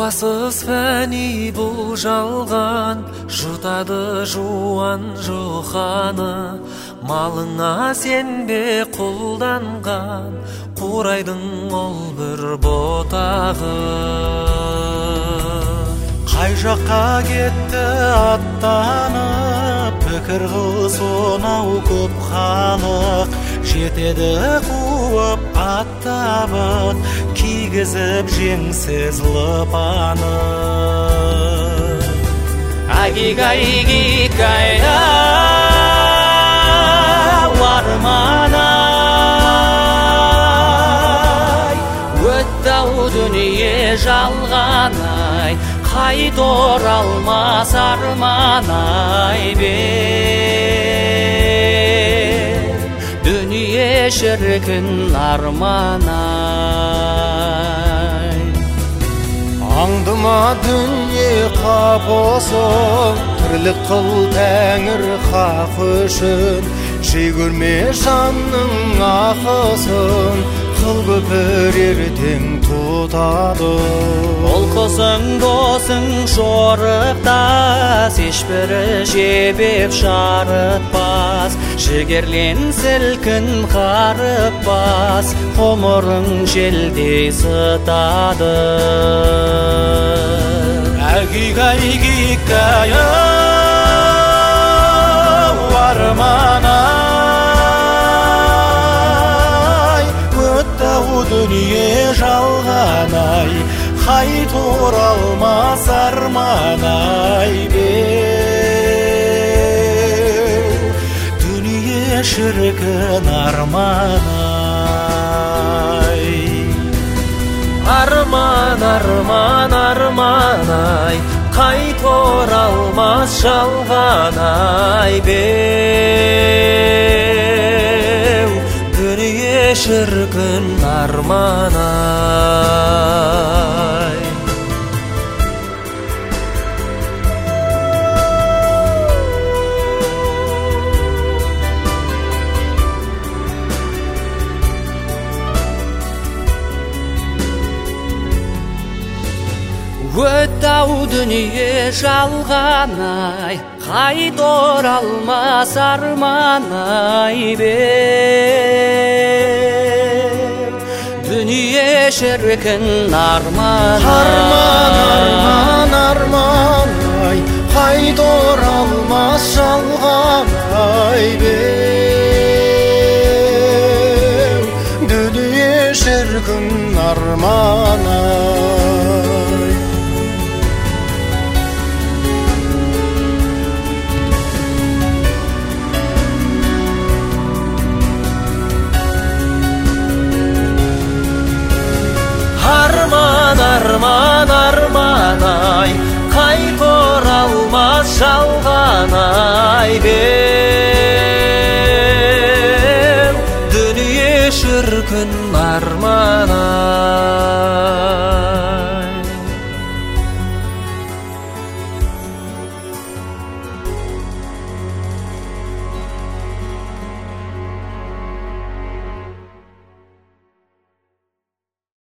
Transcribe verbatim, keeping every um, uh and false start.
Сапасыз фәни бұл жалған, жұтады жуан жұханы. Малыңа сенбе құлданған, қурайдың ол бір ботағы. Қай жаққа кетті аттанып, пікір қыл сонау көп халық. Жетеді қуып аттабыт, кигізіп жеңсіз лыпаны. Агигай-гигай-а, арман-ай, өтті-ау дүние жалған-ай, қайт оралмас арман-ай бер. Дүние шіркін арман-ай. Аңдыма дүние қапосың, тірлік қыл тәңір хақ үшін. Жей көрме жанның ақысын, қыл көпірер тең тұтады. Ол қосың досың шорықтас, ешбірі жебеп шарытпас. Жігерлен сілкін қарыппас, ғұмырың желдей сытады. Агигай-гигай-а, арман-ай, өтті-ау дүние жалған-ай, қайт оралмас арман-ай бер. Дүние шіркін арман-ай. Арман, арман, арман-ай, қайт оралмас жалған-ай беу. Дүние шіркін арман-ай. Өтті-ау дүние жалған-ай, қайт оралмас арман-ай бер. Дүние шіркін арман-ай. Арман, арман-ай, қайт оралмас жалған-ай бер. Дүние шіркін арман-ай. Арман, арман, арман-ай, қайт оралмас жалған-ай беу. Дүние шіркін арман-ай.